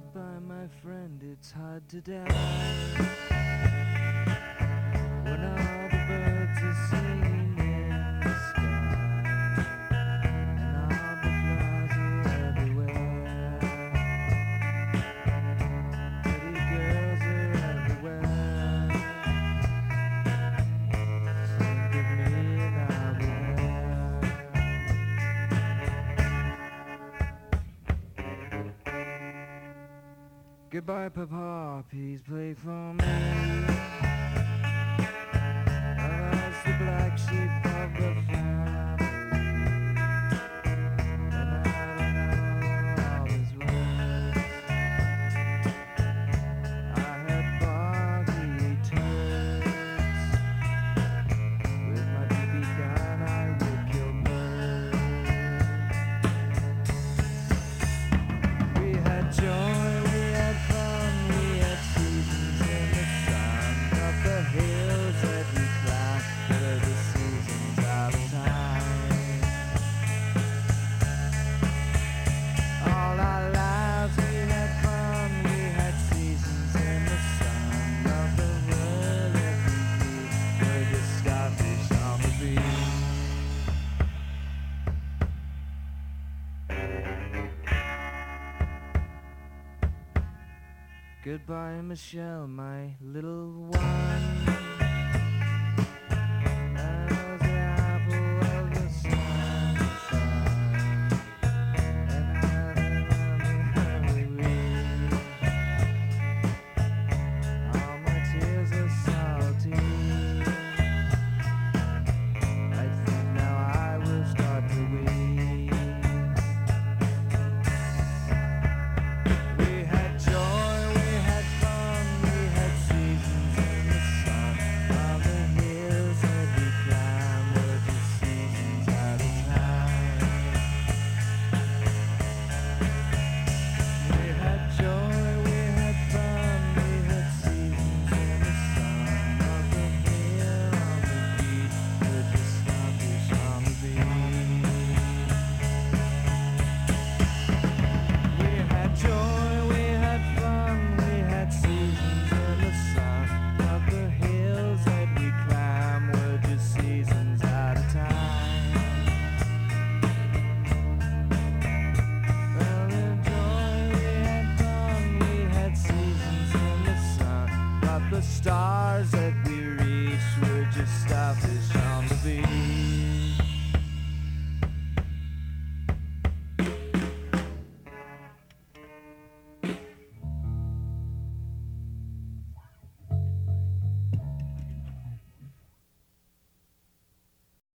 Goodbye, my friend, it's hard to die when all the birds are singing in the sky and all the flowers are everywhere. Pretty girls are everywhere. Think of me and I'll be there. Goodbye, Papa, please play for me. I was the black sheep of the family, and I don't know all his words. I had boggy turds. With my BB gun, I would kill birds. We had joy. Goodbye, Michelle, my little wife.